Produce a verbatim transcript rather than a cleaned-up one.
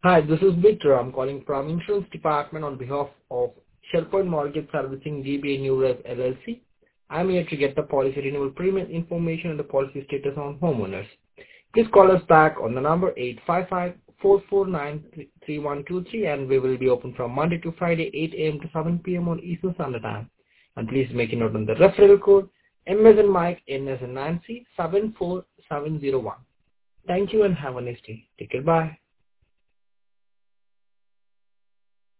Hi, this is Victor. I'm calling from Insurance Department on behalf of Sherpod Mortgage Servicing D B A New Rev L L C. I'm here to get the policy renewal premium information and the policy status on homeowners. Please call us back on the number eight five five, four four nine, three one two three, and we will be open from Monday to Friday eight A M to seven P M on Eastern Standard Time. And please make a note on the referral code M as in Mike, N as in Nancy, seven four seven zero one. Thank you and have a nice day. Take care. Bye.